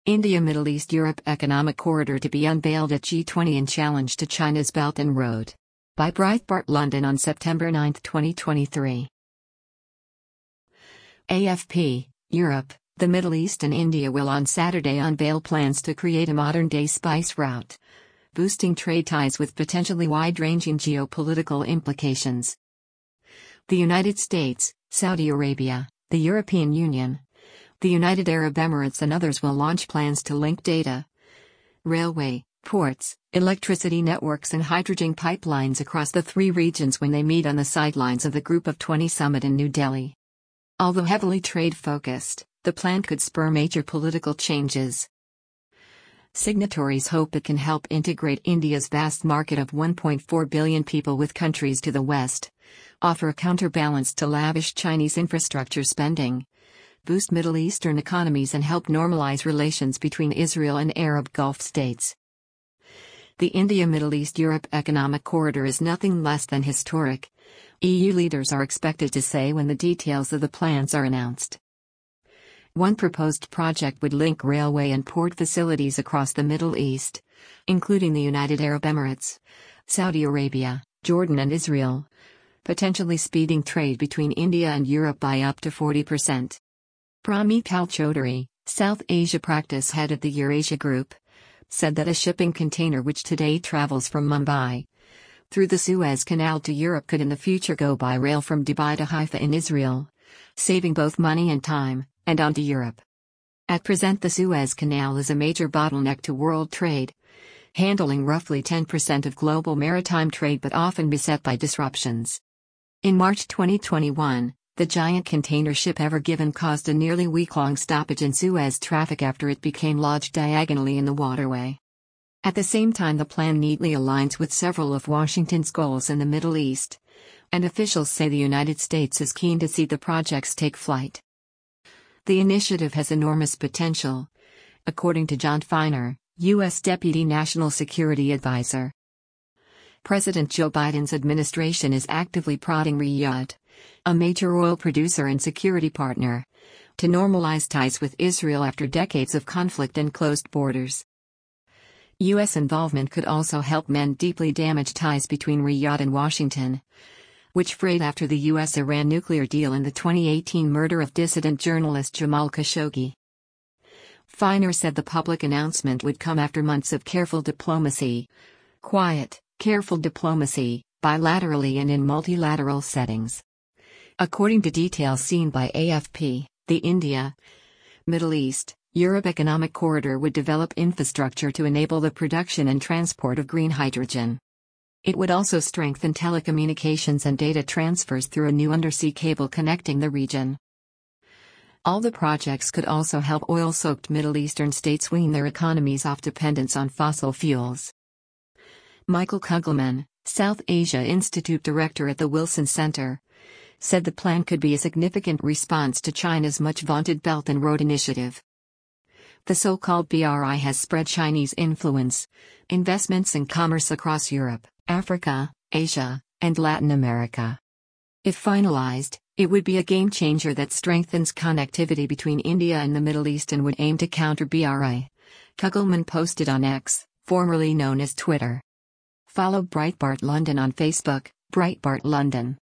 India-Middle East-Europe Economic Corridor to be unveiled at G20 in challenge to China's Belt and Road. By Breitbart London on September 9, 2023. AFP, Europe, the Middle East and India will on Saturday unveil plans to create a modern-day spice route, boosting trade ties with potentially wide-ranging geopolitical implications. The United States, Saudi Arabia, the European Union, the United Arab Emirates and others will launch plans to link data, railway, ports, electricity networks and hydrogen pipelines across the three regions when they meet on the sidelines of the Group of 20 summit in New Delhi. Although heavily trade-focused, the plan could spur major political changes. Signatories hope it can help integrate India's vast market of 1.4 billion people with countries to the west, offer a counterbalance to lavish Chinese infrastructure spending, boost Middle Eastern economies and help normalize relations between Israel and Arab Gulf states. The India-Middle East-Europe Economic Corridor is nothing less than historic, EU leaders are expected to say when the details of the plans are announced. One proposed project would link railway and port facilities across the Middle East, including the United Arab Emirates, Saudi Arabia, Jordan and Israel, potentially speeding trade between India and Europe by up to 40%. Pramit Chaudhary, South Asia practice head at the Eurasia Group, said that a shipping container which today travels from Mumbai through the Suez Canal to Europe could in the future go by rail from Dubai to Haifa in Israel, saving both money and time, and on to Europe. At present, the Suez Canal is a major bottleneck to world trade, handling roughly 10% of global maritime trade but often beset by disruptions. In March 2021, the giant container ship Ever Given caused a nearly week-long stoppage in Suez traffic after it became lodged diagonally in the waterway. At the same time, the plan neatly aligns with several of Washington's goals in the Middle East, and officials say the United States is keen to see the projects take flight. The initiative has enormous potential, according to John Feiner, U.S. Deputy National Security Advisor. President Joe Biden's administration is actively prodding Riyadh, a major oil producer and security partner, to normalize ties with Israel after decades of conflict and closed borders. U.S. involvement could also help mend deeply damaged ties between Riyadh and Washington, which frayed after the U.S.-Iran nuclear deal and the 2018 murder of dissident journalist Jamal Khashoggi. Feiner said the public announcement would come after months of careful diplomacy, careful diplomacy, bilaterally and in multilateral settings. According to details seen by AFP, the India, Middle East, Europe Economic Corridor would develop infrastructure to enable the production and transport of green hydrogen. It would also strengthen telecommunications and data transfers through a new undersea cable connecting the region. All the projects could also help oil-soaked Middle Eastern states wean their economies off dependence on fossil fuels. Michael Kugelman, South Asia Institute Director at the Wilson Center, said the plan could be a significant response to China's much-vaunted Belt and Road Initiative. The so-called BRI has spread Chinese influence, investments and commerce across Europe, Africa, Asia, and Latin America. If finalized, it would be a game-changer that strengthens connectivity between India and the Middle East and would aim to counter BRI, Kugelman posted on X, formerly known as Twitter. Follow Breitbart London on Facebook, Breitbart London.